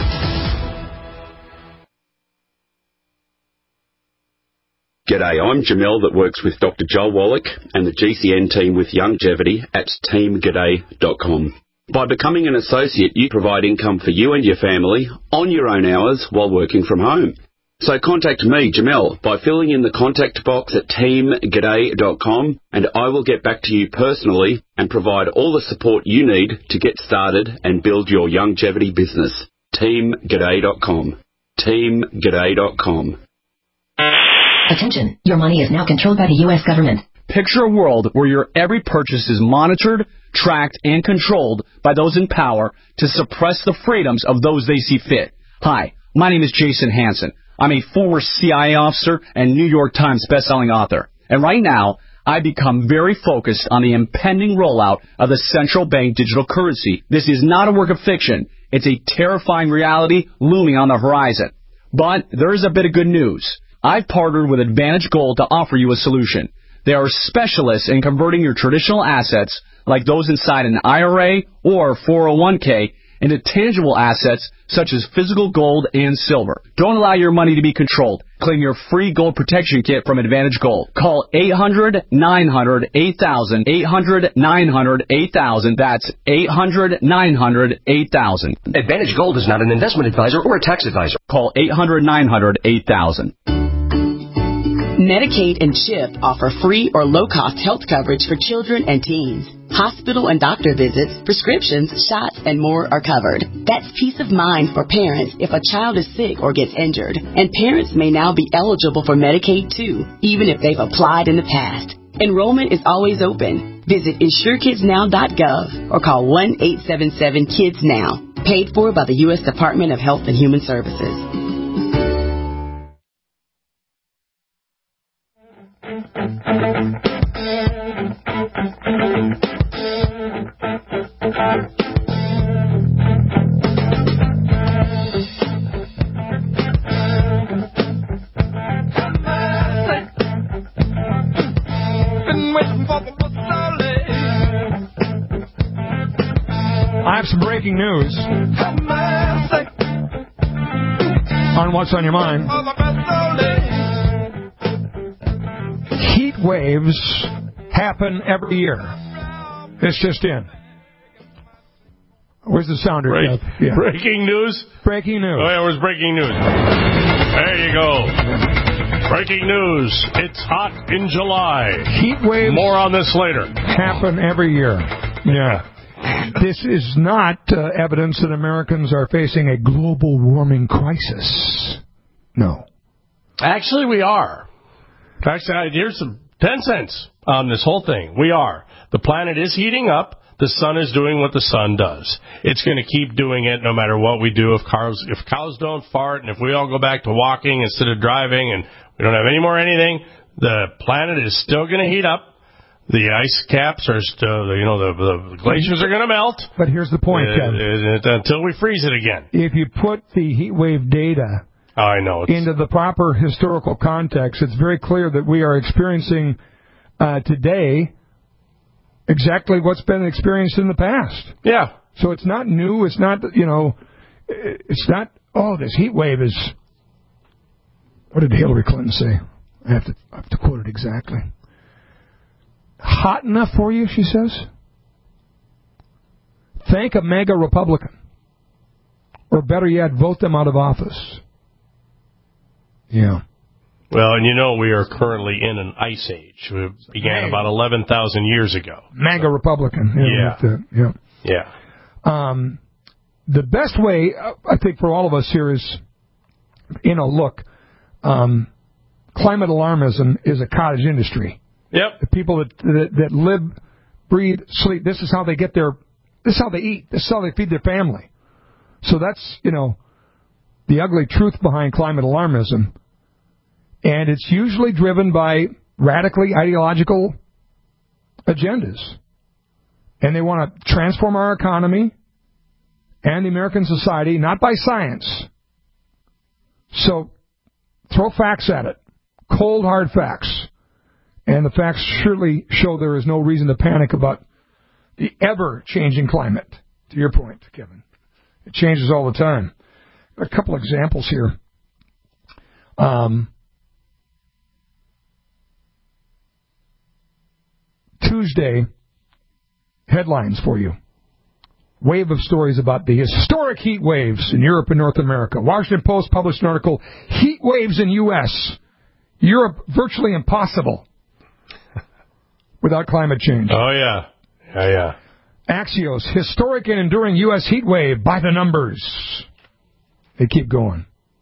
G'day, I'm Jamel that works with Doctor Joel Wallach and the G C N team with Longevity at team g'day dot com. By becoming an associate, you provide income for you and your family on your own hours while working from home. So contact me, Jamel, by filling in the contact box at team g'day dot com, and I will get back to you personally and provide all the support you need to get started and build your longevity business. team g'day dot com. team g'day dot com. Attention, your money is now controlled by the U S government. Picture a world where your every purchase is monitored, tracked, and controlled by those in power to suppress the freedoms of those they see fit. Hi, my name is Jason Hansen. I'm a former C I A officer and New York Times bestselling author. And right now, I become very focused on the impending rollout of the central bank digital currency. This is not a work of fiction. It's a terrifying reality looming on the horizon. But there is a bit of good news. I've partnered with Advantage Gold to offer you a solution. They are specialists in converting your traditional assets, like those inside an I R A or four oh one k, into tangible assets such as physical gold and silver. Don't allow your money to be controlled. Claim your free gold protection kit from Advantage Gold. Call eight hundred, nine hundred, eight thousand, eight hundred, nine hundred, eight thousand. That's eight hundred, nine hundred, eight thousand. Advantage Gold is not an investment advisor or a tax advisor. Call eight hundred, nine hundred, eight thousand. Medicaid and CHIP offer free or low-cost health coverage for children and teens. Hospital and doctor visits, prescriptions, shots, and more are covered. That's peace of mind for parents if a child is sick or gets injured. And parents may now be eligible for Medicaid, too, even if they've applied in the past. Enrollment is always open. Visit insure kids now dot gov or call one eight seven seven kids now. Paid for by the U S Department of Health and Human Services. I have some breaking news on What's on Your Mind. Heat waves happen every year. It's just in. Where's the sounder? Break, yeah. Breaking news? Breaking news. Oh, yeah, where's breaking news? There you go. Breaking news. It's hot in July. Heat waves. More on this later. Happen every year. Yeah. This is not uh, evidence that Americans are facing a global warming crisis. No. Actually, we are. Actually, here's some ten cents on this whole thing. We are. The planet is heating up. The sun is doing what the sun does. It's going to keep doing it no matter what we do. If cows, if cows don't fart, and if we all go back to walking instead of driving, and we don't have any more anything, the planet is still going to heat up. The ice caps are still, you know, the, the glaciers are going to melt. But here's the point, uh, Kevin. uh, until we freeze it again. If you put the heat wave data oh, I know, it's... into the proper historical context, it's very clear that we are experiencing uh, today exactly what's been experienced in the past. Yeah. So it's not new. It's not, you know, it's not, oh, this heat wave is, what did Hillary Clinton say? I have to, I have to quote it exactly. Hot enough for you, she says? Thank a mega Republican. Or better yet, vote them out of office. Yeah. Well, and you know we are currently in an ice age. We began Mega. about eleven thousand years ago. Mega so. Republican. Yeah. Yeah. yeah. Yeah. Um, the best way, I think, for all of us here is, you know, look, um, climate alarmism is a cottage industry. Yep. The people that, that that live, breathe, sleep, this is how they get their, this is how they eat, this is how they feed their family. So that's, you know, the ugly truth behind climate alarmism. And it's usually driven by radically ideological agendas. And they want to transform our economy and the American society, not by science. So throw facts at it. Cold, hard facts. And the facts surely show there is no reason to panic about the ever-changing climate. To your point, Kevin. It changes all the time. A couple examples here. Um, Tuesday, headlines for you. Wave of stories about the historic heat waves in Europe and North America. Washington Post published an article, Heat Waves in U S Europe virtually impossible without climate change. Oh, yeah. Yeah, yeah. Axios, historic and enduring U S heat wave by the numbers. They keep going.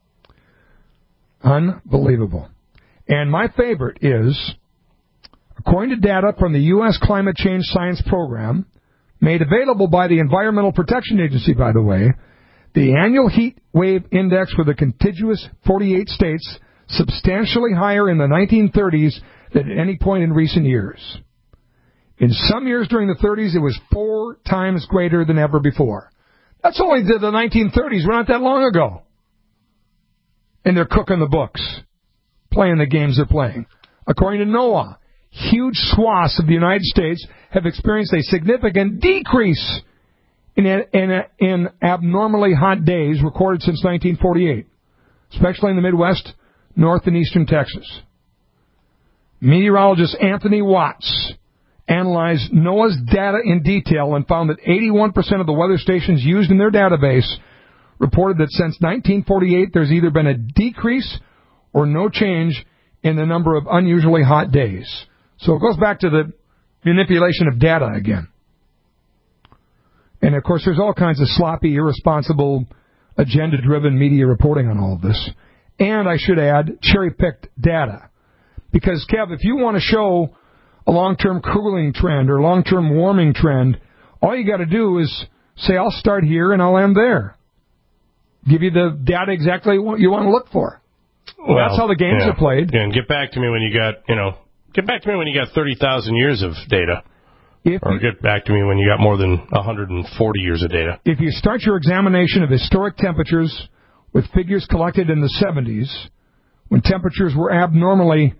Unbelievable. And my favorite is, according to data from the U S Climate Change Science Program, made available by the Environmental Protection Agency, by the way, the annual heat wave index for the contiguous forty-eight states substantially higher in the nineteen thirties than at any point in recent years. In some years during the thirties, it was four times greater than ever before. That's only the, the nineteen thirties. We're not that long ago. And they're cooking the books, playing the games they're playing. According to NOAA, huge swaths of the United States have experienced a significant decrease in, in, in abnormally hot days recorded since nineteen forty-eight, especially in the Midwest, North and Eastern Texas. Meteorologist Anthony Watts analyzed NOAA's data in detail and found that eighty-one percent of the weather stations used in their database reported that since nineteen forty-eight there's either been a decrease or no change in the number of unusually hot days. So it goes back to the manipulation of data again. And, of course, there's all kinds of sloppy, irresponsible, agenda-driven media reporting on all of this. And, I should add, cherry-picked data. Because, Kev, if you want to show a long-term cooling trend or long-term warming trend, all you got to do is say, I'll start here and I'll end there. Give you the data exactly what you want to look for. Well, that's how the games yeah. are played. Yeah, and get back to me when you got, you know, get back to me when you got thirty thousand years of data. If or get back to me when you got more than one hundred forty years of data. If you start your examination of historic temperatures with figures collected in the seventies, when temperatures were abnormally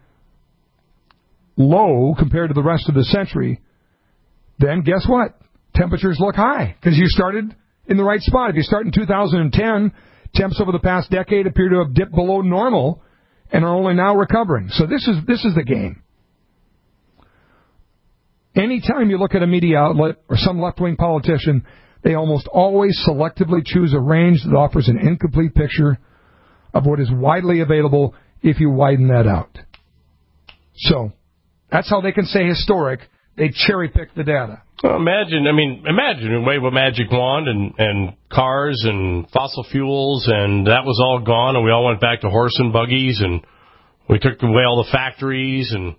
low compared to the rest of the century, then guess what? Temperatures look high because you started in the right spot. If you start in two thousand ten, temps over the past decade appear to have dipped below normal and are only now recovering. So this is this is the game. Anytime you look at a media outlet or some left-wing politician, they almost always selectively choose a range that offers an incomplete picture of what is widely available if you widen that out. So that's how they can say historic. They cherry-pick the data. Well, imagine, I mean, imagine you wave a magic wand and, and cars and fossil fuels, and that was all gone, and we all went back to horse and buggies, and we took away all the factories, and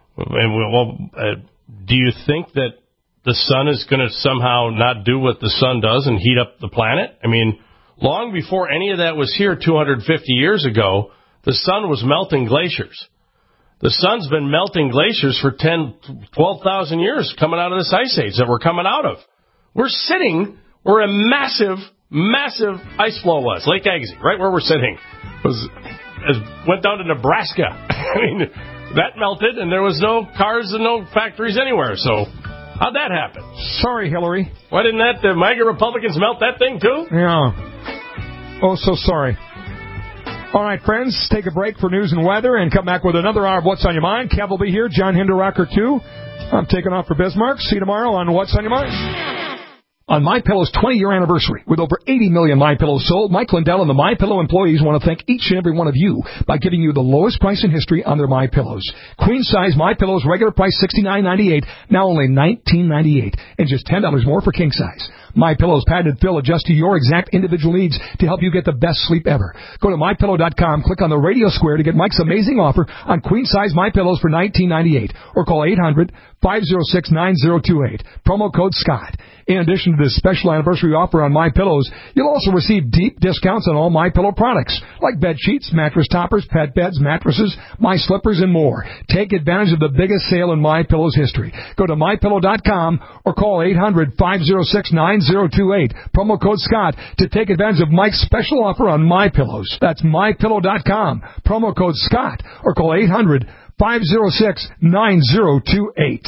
And well, uh, do you think that the sun is going to somehow not do what the sun does and heat up the planet? I mean, long before any of that was here two hundred fifty years ago, the sun was melting glaciers. The sun's been melting glaciers for ten, twelve thousand years coming out of this ice age that we're coming out of. We're sitting where a massive, massive ice flow was, Lake Agassiz, right where we're sitting. It was, it went down to Nebraska. I mean, that melted, and there was no cars and no factories anywhere. So how'd that happen? Sorry, Hillary. Why didn't that the MAGA Republicans melt that thing, too? Yeah. Oh, so sorry. All right, friends, take a break for news and weather and come back with another hour of What's on Your Mind. Kev will be here, John Hinderrocker, too. I'm taking off for Bismarck. See you tomorrow on What's on Your Mind. On MyPillow's twenty-year anniversary, with over eighty million MyPillows sold, Mike Lindell and the MyPillow employees want to thank each and every one of you by giving you the lowest price in history on their MyPillows. Queen-size MyPillows, regular price sixty-nine ninety-eight, now only nineteen ninety-eight, and just ten dollars more for king size. MyPillow's patented fill adjusts to your exact individual needs to help you get the best sleep ever. Go to my pillow dot com, click on the radio square to get Mike's amazing offer on queen-size MyPillows for nineteen ninety-eight, or call eight hundred, five oh six, nine oh two eight. Promo code Scott. In addition to this special anniversary offer on MyPillows, you'll also receive deep discounts on all MyPillow products, like bed sheets, mattress toppers, pet beds, mattresses, My Slippers, and more. Take advantage of the biggest sale in MyPillow's history. Go to my pillow dot com or call eight hundred, five oh six, nine oh two eight. Promo code Scott to take advantage of Mike's special offer on MyPillows. That's my pillow dot com. Promo code Scott or call eight hundred, five oh six, nine oh two eight.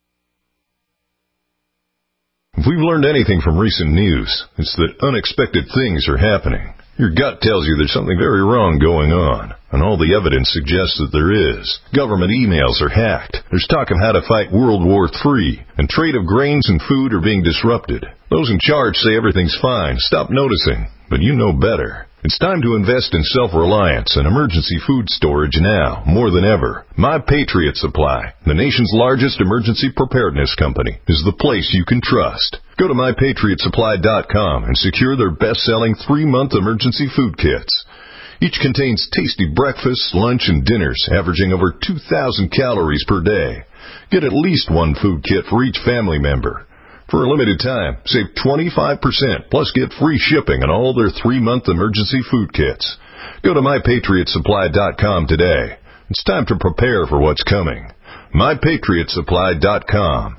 If we've learned anything from recent news, it's that unexpected things are happening. Your gut tells you there's something very wrong going on, and all the evidence suggests that there is. Government emails are hacked. There's talk of how to fight World War Three, and trade of grains and food are being disrupted. Those in charge say everything's fine. Stop noticing, but you know better. It's time to invest in self-reliance and emergency food storage now, more than ever. My Patriot Supply, the nation's largest emergency preparedness company, is the place you can trust. Go to my patriot supply dot com and secure their best-selling three-month emergency food kits. Each contains tasty breakfasts, lunch, and dinners, averaging over two thousand calories per day. Get at least one food kit for each family member. For a limited time, save twenty-five percent, plus get free shipping on all their three-month emergency food kits. Go to my patriot supply dot com today. It's time to prepare for what's coming. my patriot supply dot com.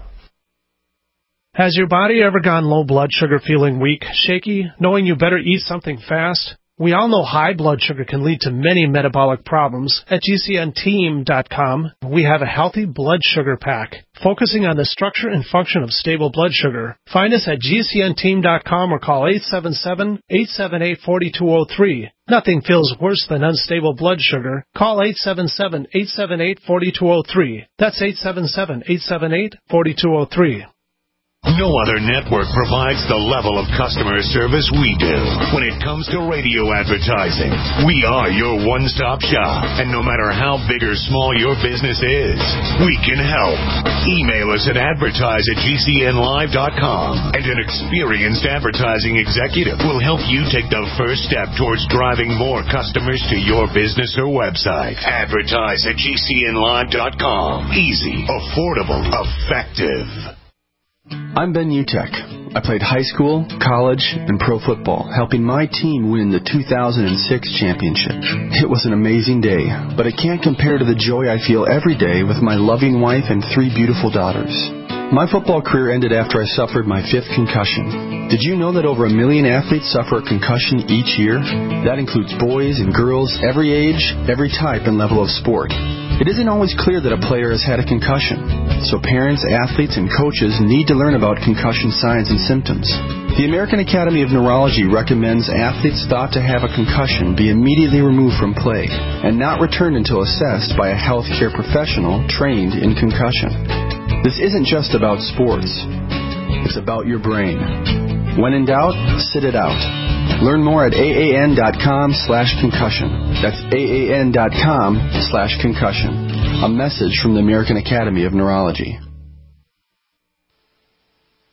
Has your body ever gone low blood sugar, feeling weak, shaky, knowing you better eat something fast? We all know high blood sugar can lead to many metabolic problems. At G C N team dot com, we have a healthy blood sugar pack, focusing on the structure and function of stable blood sugar. Find us at G C N team dot com or call eight seven seven, eight seven eight, four two zero three. Nothing feels worse than unstable blood sugar. Call eight seven seven, eight seven eight, four two zero three. That's eight seven seven, eight seven eight, four two zero three. No other network provides the level of customer service we do. When it comes to radio advertising, we are your one-stop shop. And no matter how big or small your business is, we can help. Email us at advertise at G C N live dot com, and an experienced advertising executive will help you take the first step towards driving more customers to your business or website. Advertise at G C N live dot com. Easy, affordable, effective. I'm Ben Utek. I played high school, college, and pro football, helping my team win the two thousand six championship. It was an amazing day, but it can't compare to the joy I feel every day with my loving wife and three beautiful daughters. My football career ended after I suffered my fifth concussion. Did you know that over a million athletes suffer a concussion each year? That includes boys and girls, every age, every type and level of sport. It isn't always clear that a player has had a concussion, so parents, athletes, and coaches need to learn about concussion signs and symptoms. The American Academy of Neurology recommends athletes thought to have a concussion be immediately removed from play and not returned until assessed by a healthcare professional trained in concussion. This isn't just about sports. It's about your brain. When in doubt, sit it out. Learn more at A A N dot com slash concussion. That's A A N dot com slash concussion. A message from the American Academy of Neurology.